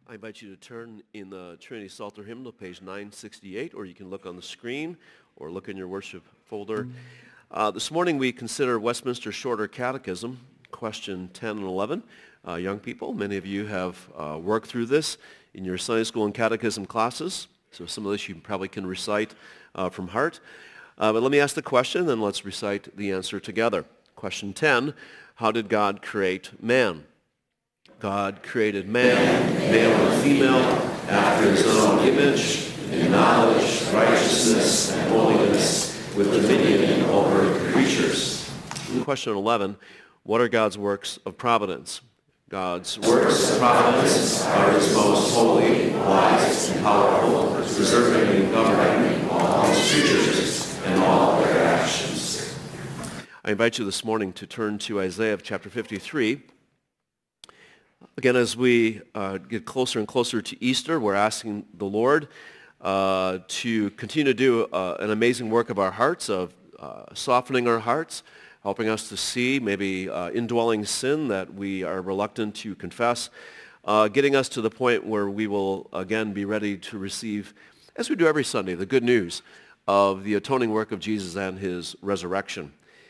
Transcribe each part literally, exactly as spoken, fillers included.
I invite you to turn in the Trinity Psalter hymnal, page nine sixty-eight, or you can look on the screen or look in your worship folder. Uh, this morning we consider Westminster Shorter Catechism, question ten and eleven. Uh, young people, many of you have uh, worked through this in your Sunday school and catechism classes, so some of this you probably can recite uh, from heart. Uh, but let me ask the question, then let's recite the answer together. Question ten, how did God create man? God created man, male and female, after his own image, in knowledge, righteousness, and holiness, with dominion over the creatures. Question eleven, what are God's works of providence? God's works of providence are his most holy, wise, and powerful, preserving and governing all his creatures and all their actions. I invite you this morning to turn to Isaiah chapter fifty-three. Again, as we uh, get closer and closer to Easter, we're asking the Lord uh, to continue to do uh, an amazing work of our hearts, of uh, softening our hearts, helping us to see maybe uh, indwelling sin that we are reluctant to confess, uh, getting us to the point where we will again be ready to receive, as we do every Sunday, the good news of the atoning work of Jesus and his resurrection.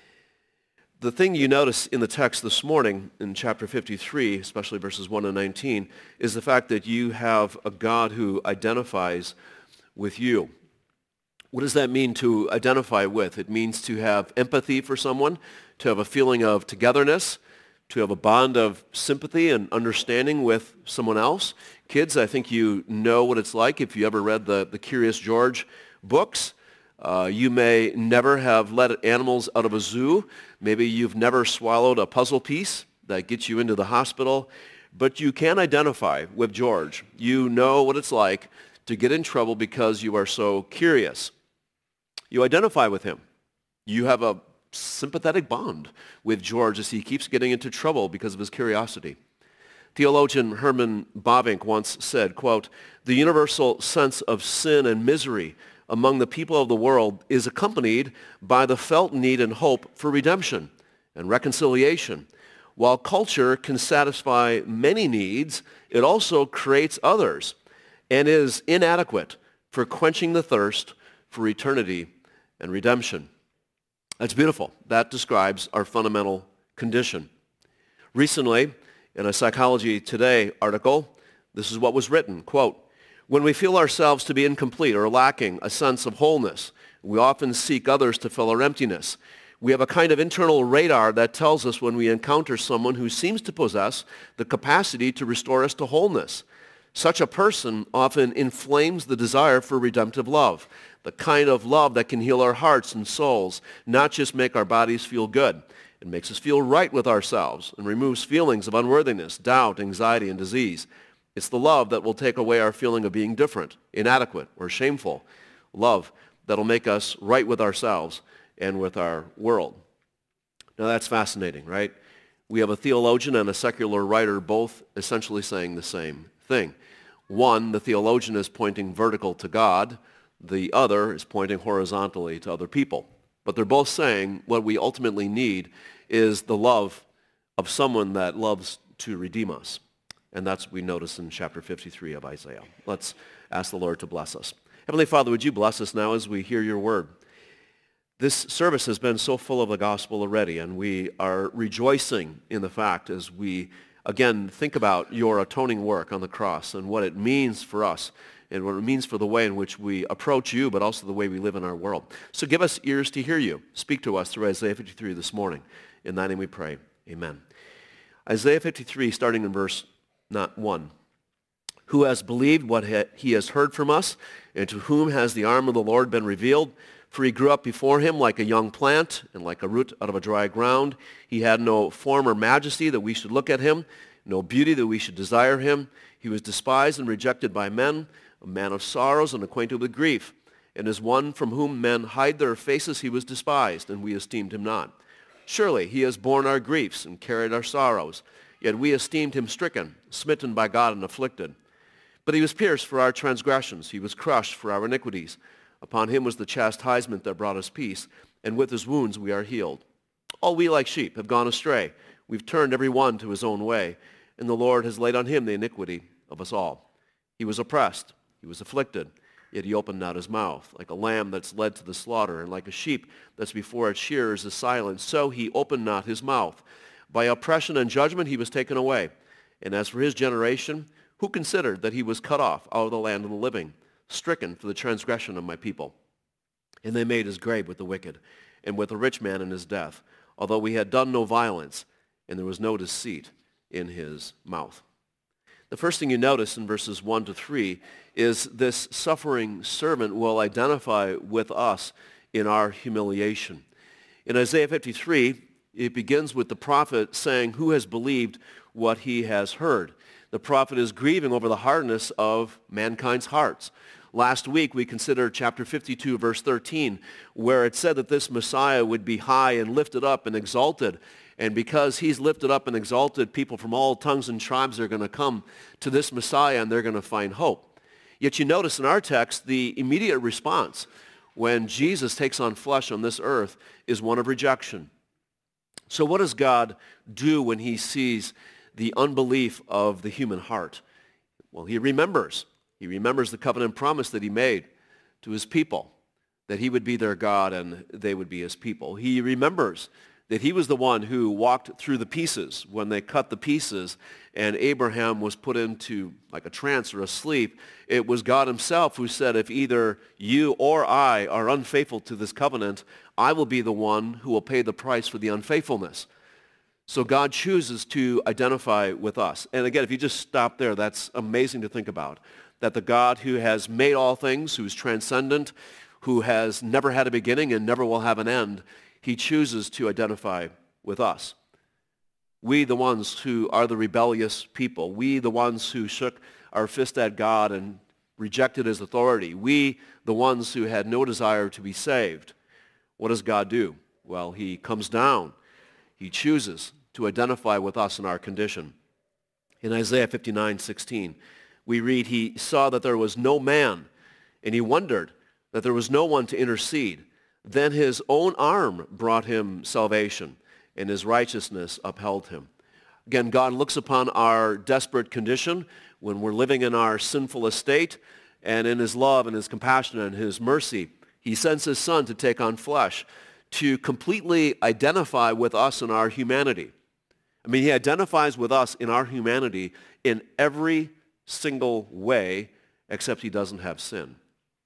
The thing you notice in the text this morning in chapter fifty-three, especially verses one and nineteen, is the fact that you have a God who identifies with you. What does that mean to identify with? It means to have empathy for someone, to have a feeling of togetherness, to have a bond of sympathy and understanding with someone else. Kids, I think you know what it's like if you ever read the, the Curious George books. Uh, you may never have let animals out of a zoo. Maybe you've never swallowed a puzzle piece that gets you into the hospital. But you can identify with George. You know what it's like to get in trouble because you are so curious. You identify with him. You have a sympathetic bond with George as he keeps getting into trouble because of his curiosity. Theologian Herman Bavinck once said, quote, "The universal sense of sin and misery among the people of the world is accompanied by the felt need and hope for redemption and reconciliation. While culture can satisfy many needs, it also creates others and is inadequate for quenching the thirst for eternity and redemption." That's beautiful. That describes our fundamental condition. Recently, in a Psychology Today article, this is what was written, quote, "When we feel ourselves to be incomplete or lacking a sense of wholeness, we often seek others to fill our emptiness. We have a kind of internal radar that tells us when we encounter someone who seems to possess the capacity to restore us to wholeness. Such a person often inflames the desire for redemptive love, the kind of love that can heal our hearts and souls, not just make our bodies feel good. It makes us feel right with ourselves and removes feelings of unworthiness, doubt, anxiety, and disease. It's the love that will take away our feeling of being different, inadequate, or shameful. Love that'll make us right with ourselves and with our world." Now that's fascinating, right? We have a theologian and a secular writer both essentially saying the same thing. One, the theologian is pointing vertical to God. The other is pointing horizontally to other people. But they're both saying what we ultimately need is the love of someone that loves to redeem us. And that's what we notice in chapter fifty-three of Isaiah. Let's ask the Lord to bless us. Heavenly Father, would you bless us now as we hear your word? This service has been so full of the gospel already, and we are rejoicing in the fact as we, again, think about your atoning work on the cross and what it means for us and what it means for the way in which we approach you, but also the way we live in our world. So give us ears to hear you. Speak to us through Isaiah fifty-three this morning. In thy name we pray. Amen. Isaiah fifty-three, starting in verse not one. "Who has believed what he has heard from us, and to whom has the arm of the Lord been revealed? For he grew up before him like a young plant, and like a root out of a dry ground. He had no form or majesty that we should look at him, no beauty that we should desire him. He was despised and rejected by men, a man of sorrows and acquainted with grief. And as one from whom men hide their faces, he was despised, and we esteemed him not. Surely he has borne our griefs and carried our sorrows. Yet we esteemed him stricken, smitten by God, and afflicted. But he was pierced for our transgressions. He was crushed for our iniquities. Upon him was the chastisement that brought us peace, and with his wounds we are healed. All we like sheep have gone astray. We've turned every one to his own way, and the Lord has laid on him the iniquity of us all. He was oppressed. He was afflicted. Yet he opened not his mouth. Like a lamb that's led to the slaughter, and like a sheep that's before its shearers is silent, so he opened not his mouth. By oppression and judgment he was taken away. And as for his generation, who considered that he was cut off out of the land of the living, stricken for the transgression of my people? And they made his grave with the wicked, and with the rich man in his death, although he had done no violence, and there was no deceit in his mouth. The first thing you notice in verses one to three is this suffering servant will identify with us in our humiliation. In Isaiah fifty-three, it begins with the prophet saying, who has believed what he has heard? The prophet is grieving over the hardness of mankind's hearts. Last week we considered chapter fifty-two, verse thirteen, where it said that this Messiah would be high and lifted up and exalted. And because he's lifted up and exalted, people from all tongues and tribes are going to come to this Messiah and they're going to find hope. Yet you notice in our text, the immediate response when Jesus takes on flesh on this earth is one of rejection. So what does God do when he sees the unbelief of the human heart? Well, he remembers. He remembers the covenant promise that he made to his people, that he would be their God and they would be his people. He remembers that he was the one who walked through the pieces when they cut the pieces and Abraham was put into like a trance or a sleep. It was God himself who said, if either you or I are unfaithful to this covenant, I will be the one who will pay the price for the unfaithfulness. So God chooses to identify with us. And again, if you just stop there, that's amazing to think about. That the God who has made all things, who's transcendent, who has never had a beginning and never will have an end, he chooses to identify with us. We, the ones who are the rebellious people. We, the ones who shook our fist at God and rejected his authority. We, the ones who had no desire to be saved. What does God do? Well, he comes down. He chooses to identify with us in our condition. In Isaiah fifty-nine sixteen, we read, he saw that there was no man, and he wondered that there was no one to intercede. Then his own arm brought him salvation, and his righteousness upheld him. Again, God looks upon our desperate condition when we're living in our sinful estate, and in his love and his compassion and his mercy, he sends his son to take on flesh, to completely identify with us in our humanity. I mean, he identifies with us in our humanity in every single way, except he doesn't have sin.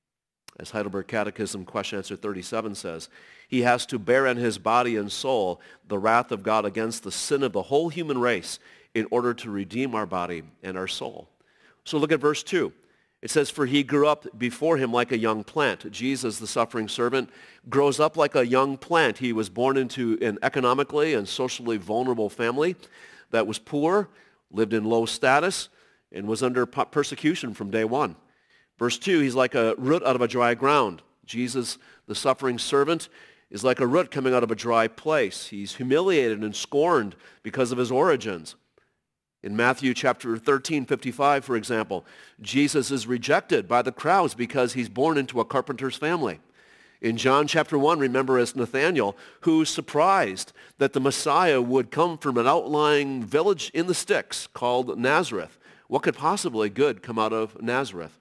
As Heidelberg Catechism question answer thirty-seven says, he has to bear in his body and soul the wrath of God against the sin of the whole human race in order to redeem our body and our soul. So look at verse two. It says, for he grew up before him like a young plant. Jesus, the suffering servant, grows up like a young plant. He was born into an economically and socially vulnerable family that was poor, lived in low status, and was under persecution from day one. Verse two, he's like a root out of a dry ground. Jesus, the suffering servant, is like a root coming out of a dry place. He's humiliated and scorned because of his origins. In Matthew chapter thirteen, fifty-five, for example, Jesus is rejected by the crowds because he's born into a carpenter's family. In John chapter one, remember as Nathanael, who's surprised that the Messiah would come from an outlying village in the sticks called Nazareth. What could possibly good come out of Nazareth?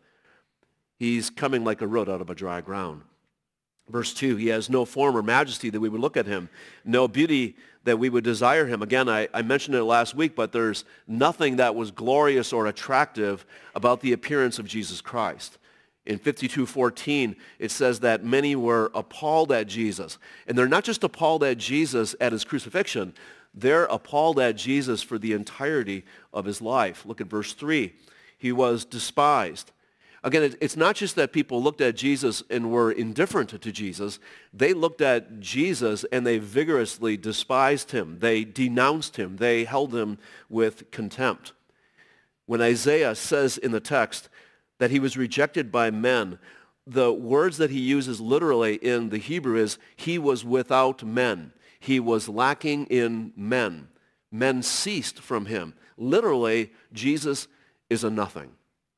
He's coming like a root out of a dry ground. Verse two, he has no form or majesty that we would look at him, no beauty that we would desire him. Again, I, I mentioned it last week, but there's nothing that was glorious or attractive about the appearance of Jesus Christ. In fifty-two fourteen, it says that many were appalled at Jesus. And they're not just appalled at Jesus at his crucifixion, they're appalled at Jesus for the entirety of his life. Look at verse three. He was despised. Again, it's not just that people looked at Jesus and were indifferent to Jesus. They looked at Jesus and they vigorously despised him. They denounced him. They held him with contempt. When Isaiah says in the text that he was rejected by men, the words that he uses literally in the Hebrew is, he was without men. He was lacking in men. Men ceased from him. Literally, Jesus is a nothing.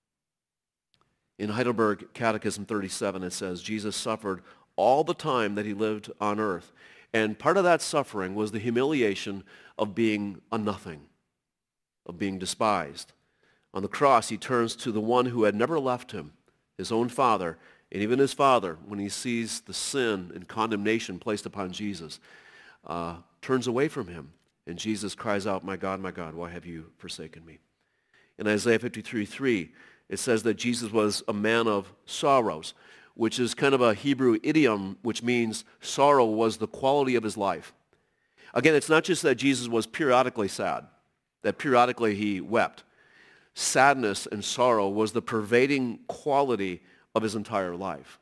In Heidelberg Catechism thirty-seven, it says, Jesus suffered all the time that he lived on earth. And part of that suffering was the humiliation of being a nothing, of being despised, On the cross, he turns to the one who had never left him, his own Father, and even his Father, when he sees the sin and condemnation placed upon Jesus, uh, turns away from him. And Jesus cries out, "My God, my God, why have you forsaken me?" In Isaiah fifty-three three, it says that Jesus was a man of sorrows, which is kind of a Hebrew idiom, which means sorrow was the quality of his life. Again, it's not just that Jesus was periodically sad, that periodically he wept. Sadness and sorrow was the pervading quality of his entire life.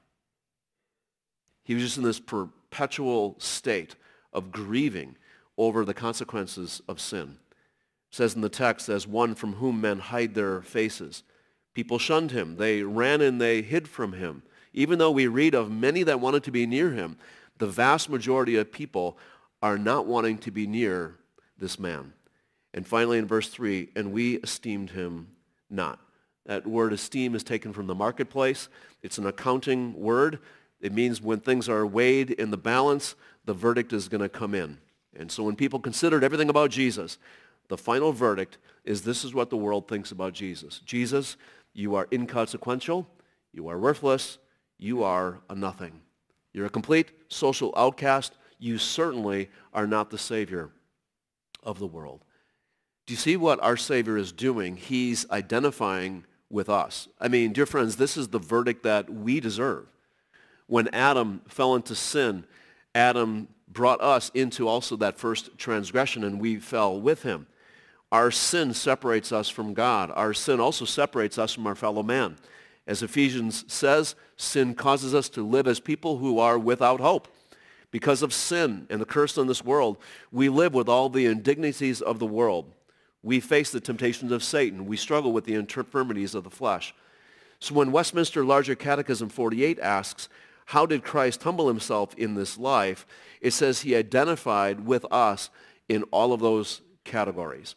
He was just in this perpetual state of grieving over the consequences of sin. It says in the text, as one from whom men hide their faces. People shunned him. They ran and they hid from him. Even though we read of many that wanted to be near him, the vast majority of people are not wanting to be near this man. And finally in verse three, and we esteemed him not. That word esteem is taken from the marketplace. It's an accounting word. It means when things are weighed in the balance, the verdict is going to come in. And so when people considered everything about Jesus, the final verdict is this is what the world thinks about Jesus. Jesus, you are inconsequential. You are worthless. You are a nothing. You're a complete social outcast. You certainly are not the Savior of the world. Do you see what our Savior is doing? He's identifying with us. I mean, dear friends, this is the verdict that we deserve. When Adam fell into sin, Adam brought us into also that first transgression, and we fell with him. Our sin separates us from God. Our sin also separates us from our fellow man. As Ephesians says, sin causes us to live as people who are without hope. Because of sin and the curse on this world, we live with all the indignities of the world. We face the temptations of Satan. We struggle with the infirmities of the flesh. So when Westminster Larger Catechism forty-eight asks, how did Christ humble himself in this life? It says he identified with us in all of those categories.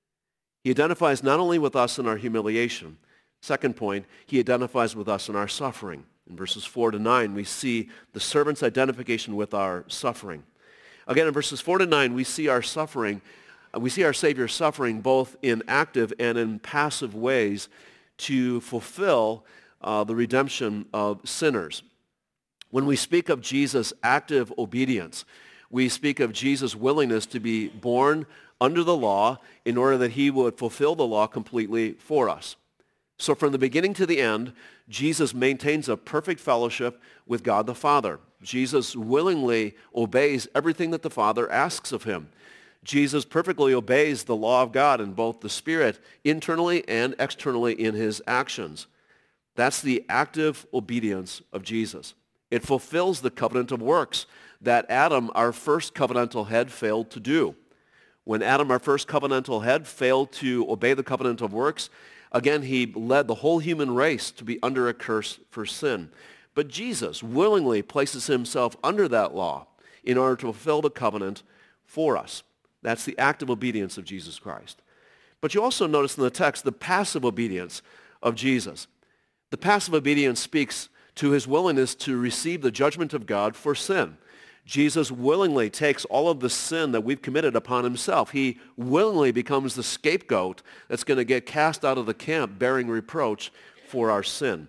He identifies not only with us in our humiliation. Second point, he identifies with us in our suffering. In verses four to nine, we see the servant's identification with our suffering. Again, in verses four to nine, we see our suffering, we see our Savior suffering both in active and in passive ways to fulfill uh, the redemption of sinners. When we speak of Jesus' active obedience, we speak of Jesus' willingness to be born under the law in order that he would fulfill the law completely for us. So from the beginning to the end, Jesus maintains a perfect fellowship with God the Father. Jesus willingly obeys everything that the Father asks of him. Jesus perfectly obeys the law of God in both the Spirit, internally and externally in his actions. That's the active obedience of Jesus. It fulfills the covenant of works that Adam, our first covenantal head, failed to do. When Adam, our first covenantal head, failed to obey the covenant of works, again, he led the whole human race to be under a curse for sin. But Jesus willingly places himself under that law in order to fulfill the covenant for us. That's the active obedience of Jesus Christ. But you also notice in the text the passive obedience of Jesus. The passive obedience speaks to his willingness to receive the judgment of God for sin. Jesus willingly takes all of the sin that we've committed upon himself. He willingly becomes the scapegoat that's going to get cast out of the camp bearing reproach for our sin.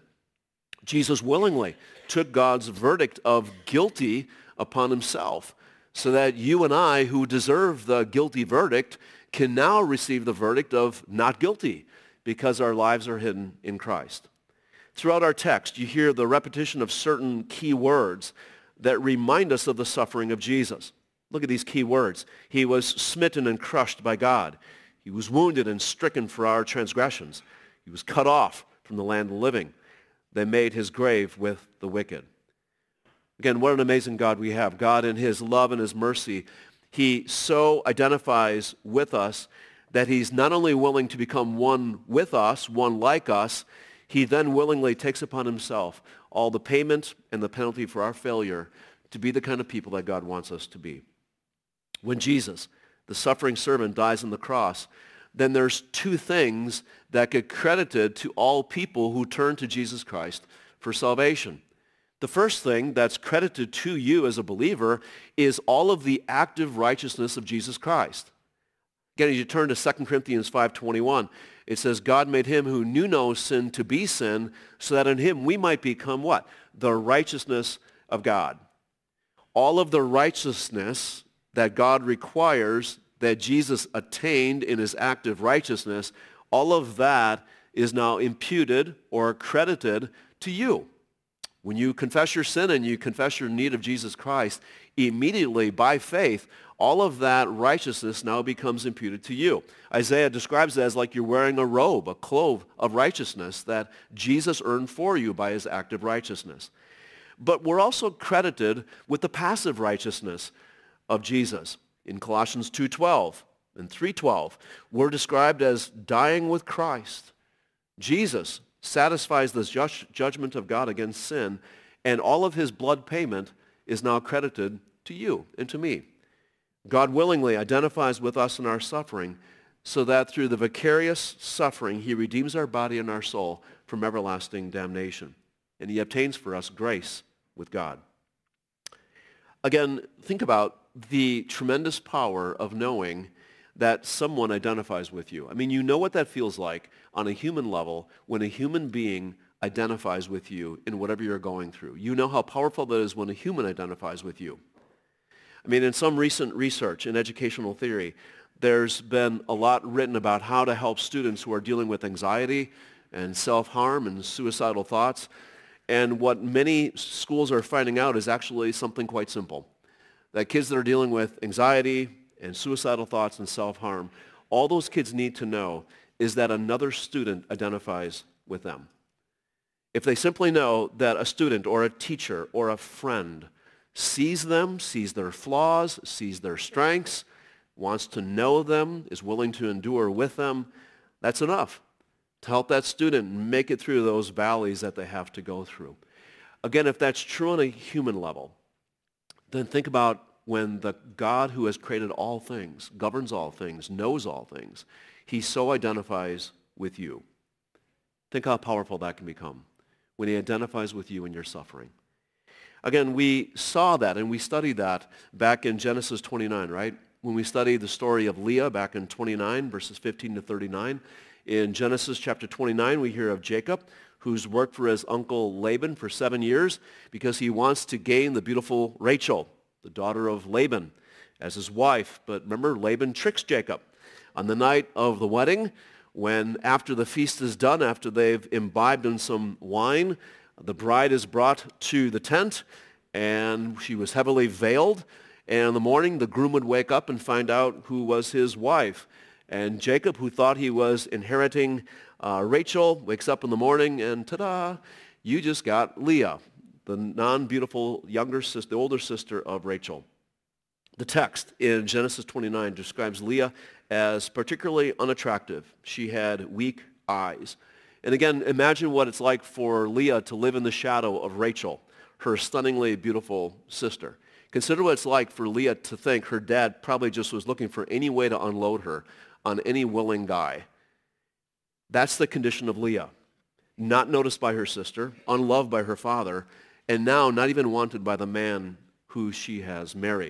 Jesus willingly took God's verdict of guilty upon himself so that you and I, who deserve the guilty verdict, can now receive the verdict of not guilty because our lives are hidden in Christ. Throughout our text, you hear the repetition of certain key words that remind us of the suffering of Jesus. Look at these key words. He was smitten and crushed by God. He was wounded and stricken for our transgressions. He was cut off from the land of the living. They made his grave with the wicked. Again, what an amazing God we have. God in his love and his mercy, he so identifies with us that he's not only willing to become one with us, one like us, he then willingly takes upon himself all the payment and the penalty for our failure to be the kind of people that God wants us to be. When Jesus, the suffering servant, dies on the cross, then there's two things that get credited to all people who turn to Jesus Christ for salvation. The first thing that's credited to you as a believer is all of the active righteousness of Jesus Christ. Again, as you turn to Second Corinthians five twenty-one, it says, God made him who knew no sin to be sin, so that in him we might become what? The righteousness of God. All of the righteousness that God requires, that Jesus attained in his act of righteousness, all of that is now imputed or credited to you. When you confess your sin and you confess your need of Jesus Christ, immediately by faith, all of that righteousness now becomes imputed to you. Isaiah describes it as like you're wearing a robe, a cloth of righteousness that Jesus earned for you by his act of righteousness. But we're also credited with the passive righteousness of Jesus. In Colossians two twelve and three twelve, we're described as dying with Christ. Jesus satisfies the ju- judgment of God against sin, and all of his blood payment is now credited to you and to me. God willingly identifies with us in our suffering so that through the vicarious suffering, he redeems our body and our soul from everlasting damnation. And he obtains for us grace with God. Again, think about the tremendous power of knowing that someone identifies with you. I mean, you know what that feels like on a human level when a human being identifies with you in whatever you're going through. You know how powerful that is when a human identifies with you. I mean, in some recent research in educational theory, there's been a lot written about how to help students who are dealing with anxiety and self-harm and suicidal thoughts. And what many schools are finding out is actually something quite simple. That kids that are dealing with anxiety and suicidal thoughts and self-harm, all those kids need to know is that another student identifies with them. If they simply know that a student or a teacher or a friend sees them, sees their flaws, sees their strengths, wants to know them, is willing to endure with them, that's enough to help that student make it through those valleys that they have to go through. Again, if that's true on a human level, then think about when the God who has created all things, governs all things, knows all things, he so identifies with you. Think how powerful that can become when he identifies with you in your suffering. Again, we saw that and we studied that back in Genesis twenty-nine, right? When we studied the story of Leah back in twenty-nine, verses fifteen to thirty-nine. In Genesis chapter twenty-nine, we hear of Jacob, who's worked for his uncle Laban for seven years because he wants to gain the beautiful Rachel, the daughter of Laban, as his wife. But remember, Laban tricks Jacob. On the night of the wedding, when after the feast is done, after they've imbibed in some wine, the bride is brought to the tent, and she was heavily veiled. And in the morning, the groom would wake up and find out who was his wife. And Jacob, who thought he was inheriting uh, Rachel, wakes up in the morning, and ta-da, you just got Leah, the non-beautiful younger sister, the older sister of Rachel. The text in Genesis twenty-nine describes Leah as particularly unattractive. She had weak eyes. And again, imagine what it's like for Leah to live in the shadow of Rachel, her stunningly beautiful sister. Consider what it's like for Leah to think her dad probably just was looking for any way to unload her on any willing guy. That's the condition of Leah. Not noticed by her sister, unloved by her father, and now not even wanted by the man who she has married.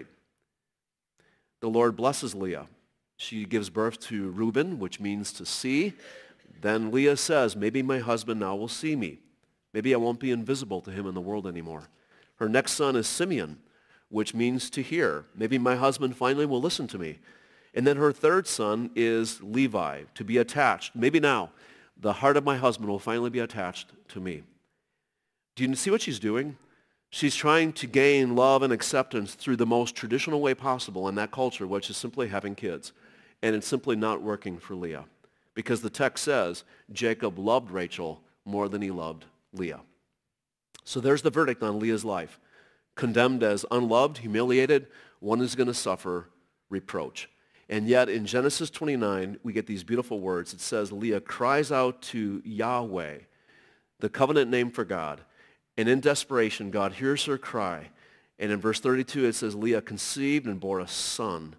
The Lord blesses Leah. She gives birth to Reuben, which means to see. Then Leah says, maybe my husband now will see me. Maybe I won't be invisible to him in the world anymore. Her next son is Simeon, which means to hear. Maybe my husband finally will listen to me. And then her third son is Levi, to be attached. Maybe now the heart of my husband will finally be attached to me. Do you see what she's doing? She's trying to gain love and acceptance through the most traditional way possible in that culture, which is simply having kids. And it's simply not working for Leah. Because the text says Jacob loved Rachel more than he loved Leah. So there's the verdict on Leah's life. Condemned as unloved, humiliated, one is going to suffer reproach. And yet in Genesis twenty-nine, we get these beautiful words. It says Leah cries out to Yahweh, the covenant name for God. And in desperation, God hears her cry. And in verse thirty-two, it says Leah conceived and bore a son.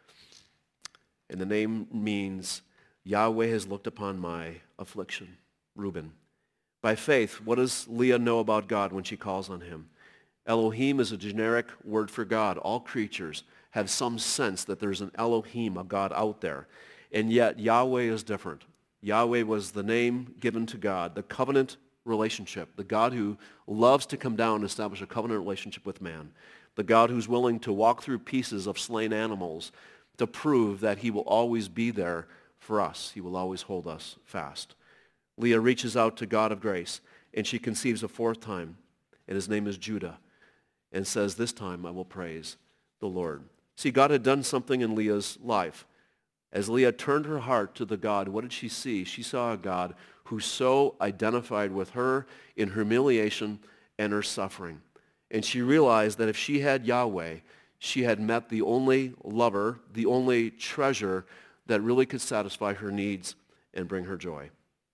And the name means Yahweh has looked upon my affliction, Reuben. By faith, what does Leah know about God when she calls on him? Elohim is a generic word for God, all creatures. have some sense that there's an Elohim, a God out there. And yet Yahweh is different. Yahweh was the name given to God, the covenant relationship, the God who loves to come down and establish a covenant relationship with man, the God who's willing to walk through pieces of slain animals to prove that he will always be there for us. He will always hold us fast. Leah reaches out to God of grace, and she conceives a fourth time, and his name is Judah, and says, this time I will praise the Lord. See, God had done something in Leah's life. As Leah turned her heart to the God, what did she see? She saw a God who so identified with her in her humiliation and her suffering. And she realized that if she had Yahweh, she had met the only lover, the only treasure that really could satisfy her needs and bring her joy.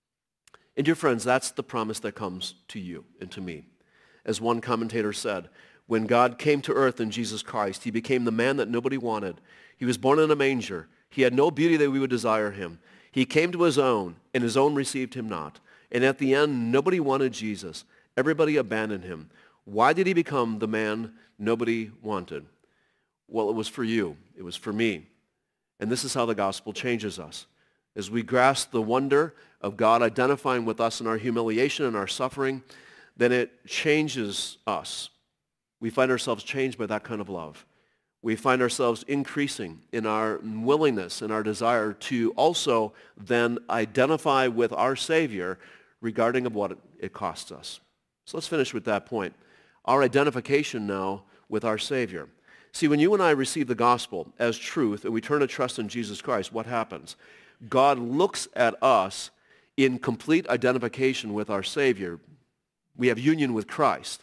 And dear friends, that's the promise that comes to you and to me. As one commentator said, when God came to earth in Jesus Christ, he became the man that nobody wanted. He was born in a manger. He had no beauty that we would desire him. He came to his own, and his own received him not. And at the end, nobody wanted Jesus. Everybody abandoned him. Why did he become the man nobody wanted? Well, it was for you. It was for me. And this is how the gospel changes us. As we grasp the wonder of God identifying with us in our humiliation and our suffering, then it changes us. We find ourselves changed by that kind of love. We find ourselves increasing in our willingness and our desire to also then identify with our Savior regarding of what it costs us. So let's finish with that point. Our identification now with our Savior. See, when you and I receive the gospel as truth and we turn to trust in Jesus Christ, what happens? God looks at us in complete identification with our Savior. We have union with Christ.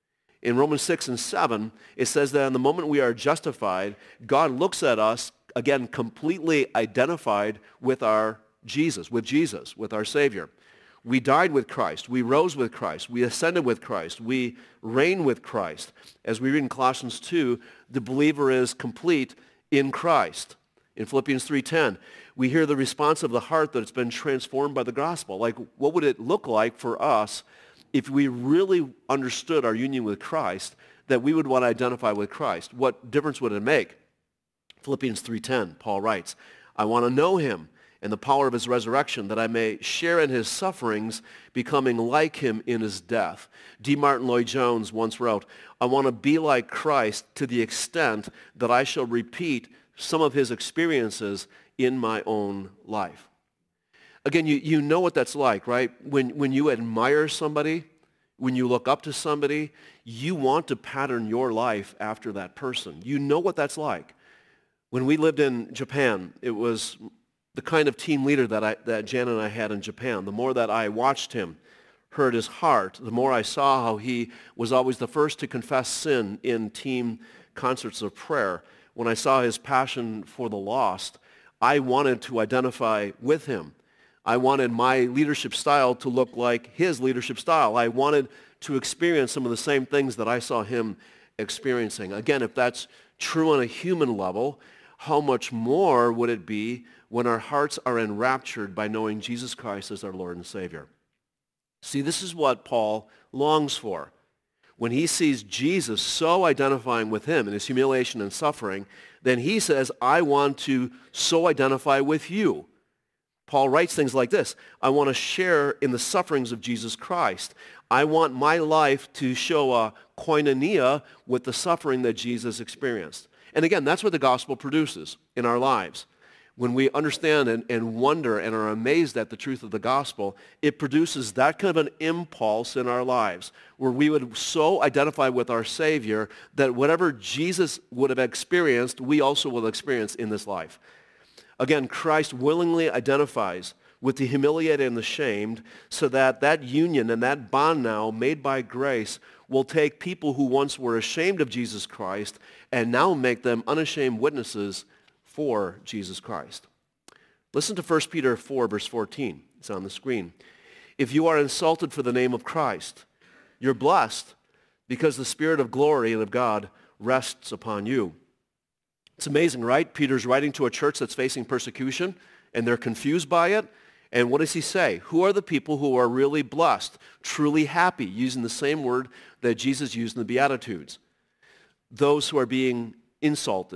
In Romans six and seven, it says that in the moment we are justified, God looks at us, again, completely identified with our Jesus, with Jesus, with our Savior. We died with Christ. We rose with Christ. We ascended with Christ. We reign with Christ. As we read in Colossians two, the believer is complete in Christ. In Philippians three ten, we hear the response of the heart that it's been transformed by the gospel. Like, what would it look like for us if we really understood our union with Christ, that we would want to identify with Christ? What difference would it make? Philippians three ten, Paul writes, I want to know him and the power of his resurrection, that I may share in his sufferings, becoming like him in his death. D. Martin Lloyd-Jones once wrote, I want to be like Christ to the extent that I shall repeat some of his experiences in my own life. Again, you, you know what that's like, right? When, when you admire somebody, when you look up to somebody, you want to pattern your life after that person. You know what that's like. When we lived in Japan, it was the kind of team leader that, I, that Jan and I had in Japan. The more that I watched him, heard his heart, the more I saw how he was always the first to confess sin in team concerts of prayer. When I saw his passion for the lost, I wanted to identify with him. I wanted my leadership style to look like his leadership style. I wanted to experience some of the same things that I saw him experiencing. Again, if that's true on a human level, how much more would it be when our hearts are enraptured by knowing Jesus Christ as our Lord and Savior? See, this is what Paul longs for. When he sees Jesus so identifying with him in his humiliation and suffering, then he says, I want to so identify with you. Paul writes things like this, I want to share in the sufferings of Jesus Christ. I want my life to show a koinonia with the suffering that Jesus experienced. And again, that's what the gospel produces in our lives. When we understand and, and wonder and are amazed at the truth of the gospel, it produces that kind of an impulse in our lives where we would so identify with our Savior that whatever Jesus would have experienced, we also will experience in this life. Again, Christ willingly identifies with the humiliated and the shamed so that that union and that bond now made by grace will take people who once were ashamed of Jesus Christ and now make them unashamed witnesses for Jesus Christ. Listen to First Peter four, verse fourteen. It's on the screen. If you are insulted for the name of Christ, you're blessed because the Spirit of glory and of God rests upon you. It's amazing, right? Peter's writing to a church that's facing persecution, and they're confused by it. And what does he say? Who are the people who are really blessed, truly happy, using the same word that Jesus used in the Beatitudes? Those who are being insulted,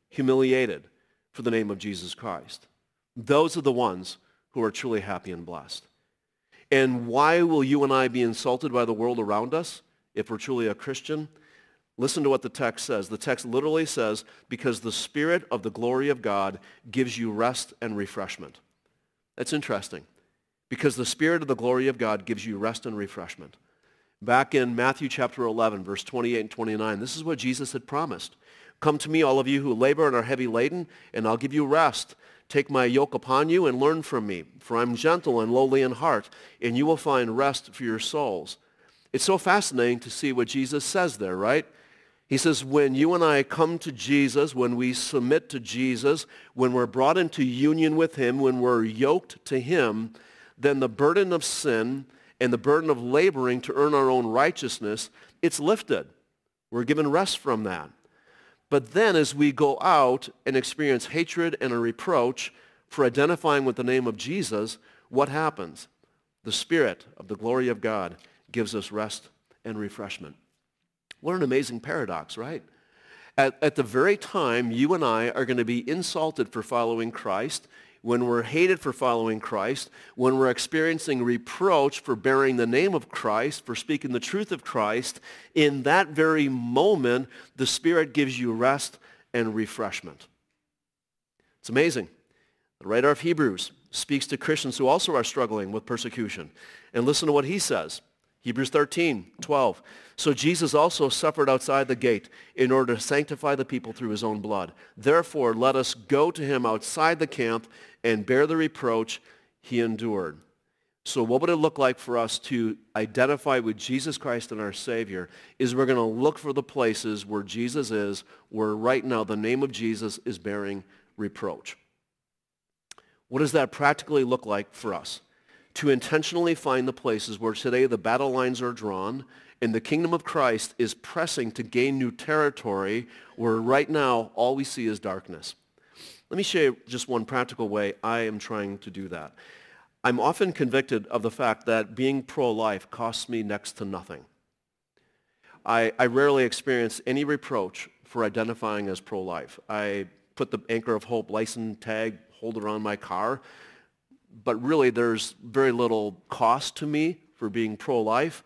humiliated for the name of Jesus Christ. Those are the ones who are truly happy and blessed. And why will you and I be insulted by the world around us if we're truly a Christian? Listen to what the text says. The text literally says, because the Spirit of the glory of God gives you rest and refreshment. That's interesting. Because the Spirit of the glory of God gives you rest and refreshment. Back in Matthew chapter eleven, verse twenty-eight and twenty-nine, this is what Jesus had promised. Come to me, all of you who labor and are heavy laden, and I'll give you rest. Take my yoke upon you and learn from me, for I'm gentle and lowly in heart, and you will find rest for your souls. It's so fascinating to see what Jesus says there, right? He says, when you and I come to Jesus, when we submit to Jesus, when we're brought into union with him, when we're yoked to him, then the burden of sin and the burden of laboring to earn our own righteousness, it's lifted. We're given rest from that. But then as we go out and experience hatred and a reproach for identifying with the name of Jesus, what happens? The Spirit of the glory of God gives us rest and refreshment. What an amazing paradox, right? At, at the very time you and I are going to be insulted for following Christ, when we're hated for following Christ, when we're experiencing reproach for bearing the name of Christ, for speaking the truth of Christ, in that very moment, the Spirit gives you rest and refreshment. It's amazing. The writer of Hebrews speaks to Christians who also are struggling with persecution. And listen to what he says. Hebrews thirteen, twelve. So Jesus also suffered outside the gate in order to sanctify the people through his own blood. Therefore, let us go to him outside the camp and bear the reproach he endured. So what would it look like for us to identify with Jesus Christ and our Savior? Is we're going to look for the places where Jesus is, where right now the name of Jesus is bearing reproach. What does that practically look like for us? To intentionally find the places where today the battle lines are drawn and the kingdom of Christ is pressing to gain new territory where right now all we see is darkness. Let me show you just one practical way I am trying to do that. I'm often convicted of the fact that being pro-life costs me next to nothing. I, I rarely experience any reproach for identifying as pro-life. I put the Anchor of Hope license tag holder on my car, but really there's very little cost to me for being pro-life.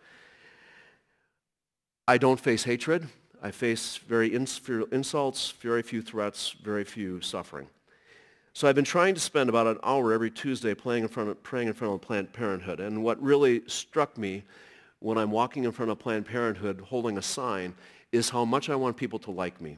I don't face hatred. I face very ins- insults, very few threats, very few suffering. So I've been trying to spend about an hour every Tuesday playing in front of, praying in front of Planned Parenthood. And what really struck me when I'm walking in front of Planned Parenthood holding a sign is how much I want people to like me.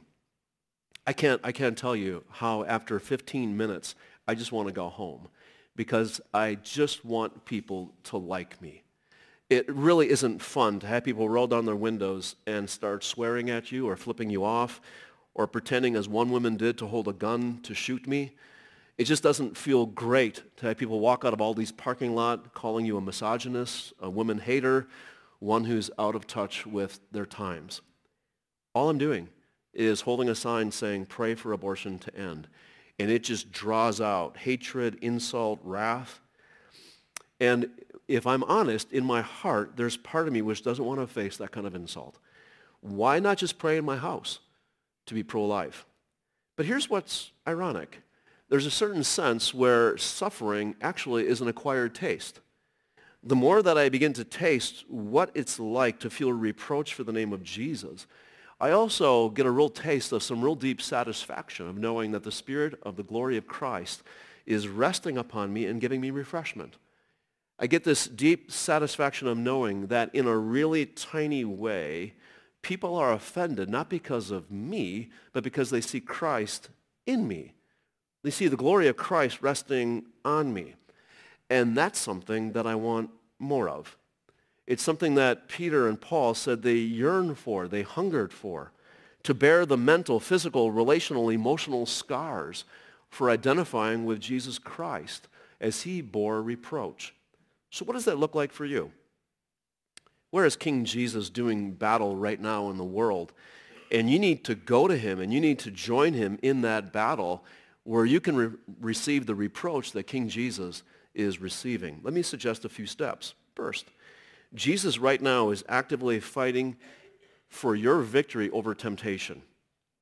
I can't, I can't tell you how after fifteen minutes, I just want to go home because I just want people to like me. It really isn't fun to have people roll down their windows and start swearing at you or flipping you off or pretending, as one woman did, to hold a gun to shoot me. It just doesn't feel great to have people walk out of all these parking lots calling you a misogynist, a woman hater, one who's out of touch with their times. All I'm doing is holding a sign saying, pray for abortion to end. And it just draws out hatred, insult, wrath. And if I'm honest, in my heart, there's part of me which doesn't want to face that kind of insult. Why not just pray in my house to be pro-life? But here's what's ironic. There's a certain sense where suffering actually is an acquired taste. The more that I begin to taste what it's like to feel reproach for the name of Jesus, I also get a real taste of some real deep satisfaction of knowing that the Spirit of the glory of Christ is resting upon me and giving me refreshment. I get this deep satisfaction of knowing that in a really tiny way, people are offended not because of me, but because they see Christ in me. They see the glory of Christ resting on me. And that's something that I want more of. It's something that Peter and Paul said they yearned for, they hungered for, to bear the mental, physical, relational, emotional scars for identifying with Jesus Christ as he bore reproach. So what does that look like for you? Where is King Jesus doing battle right now in the world? And you need to go to him and you need to join him in that battle where you can re- receive the reproach that King Jesus is receiving. Let me suggest a few steps. First, Jesus right now is actively fighting for your victory over temptation.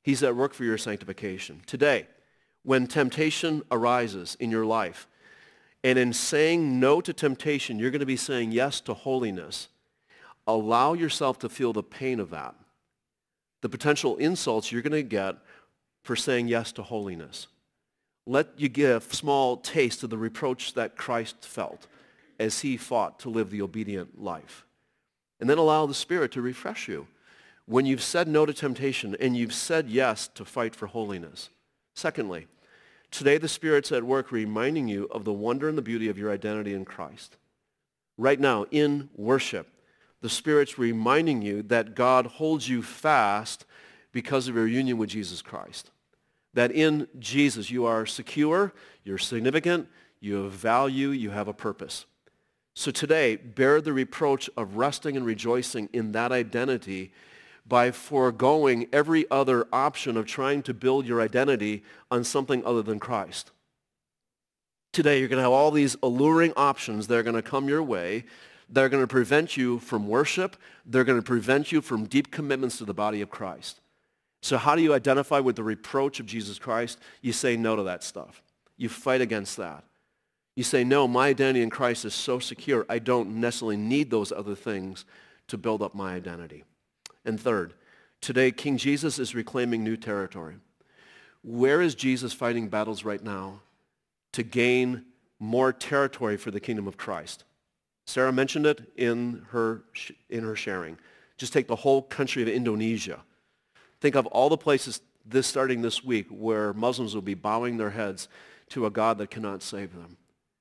He's at work for your sanctification. Today, when temptation arises in your life, and in saying no to temptation, you're going to be saying yes to holiness, allow yourself to feel the pain of that, the potential insults you're going to get for saying yes to holiness. Let you get a small taste of the reproach that Christ felt as he fought to live the obedient life. And then allow the Spirit to refresh you when you've said no to temptation and you've said yes to fight for holiness. Secondly, today the Spirit's at work reminding you of the wonder and the beauty of your identity in Christ. Right now, in worship, the Spirit's reminding you that God holds you fast because of your union with Jesus Christ. That in Jesus you are secure, you're significant, you have value, you have a purpose. So today, bear the reproach of resting and rejoicing in that identity by foregoing every other option of trying to build your identity on something other than Christ. Today, you're going to have all these alluring options that are going to come your way. They're going to prevent you from worship. They're going to prevent you from deep commitments to the body of Christ. So how do you identify with the reproach of Jesus Christ? You say no to that stuff. You fight against that. You say, no, my identity in Christ is so secure, I don't necessarily need those other things to build up my identity. And third, today King Jesus is reclaiming new territory. Where is Jesus fighting battles right now to gain more territory for the kingdom of Christ? Sarah mentioned it in her, in her sharing. Just take the whole country of Indonesia. Think of all the places this starting this week where Muslims will be bowing their heads to a God that cannot save them.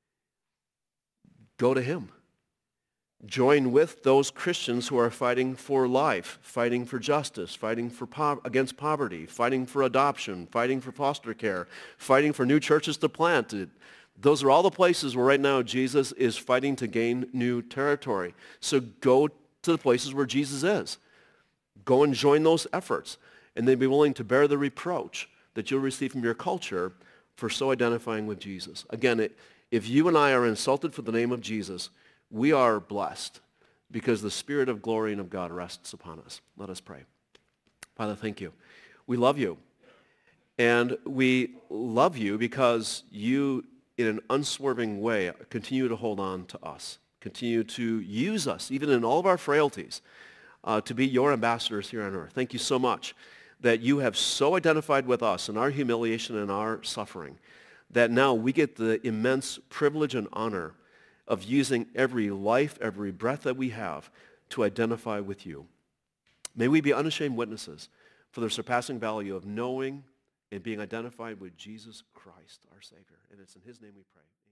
Go to him. Join with those Christians who are fighting for life, fighting for justice, fighting for po- against poverty, fighting for adoption, fighting for foster care, fighting for new churches to plant. Those are all the places where right now Jesus is fighting to gain new territory. So go to the places where Jesus is. Go and join those efforts, and then be willing to bear the reproach that you'll receive from your culture for so identifying with Jesus. Again, it, if you and I are insulted for the name of Jesus, we are blessed because the Spirit of glory and of God rests upon us. Let us pray. Father, thank you. We love you. And we love you because you, in an unswerving way, continue to hold on to us, continue to use us, even in all of our frailties, uh, to be your ambassadors here on earth. Thank you so much that you have so identified with us in our humiliation and our suffering that now we get the immense privilege and honor of using every life, every breath that we have to identify with you. May we be unashamed witnesses for the surpassing value of knowing and being identified with Jesus Christ, our Savior. And it's in his name we pray.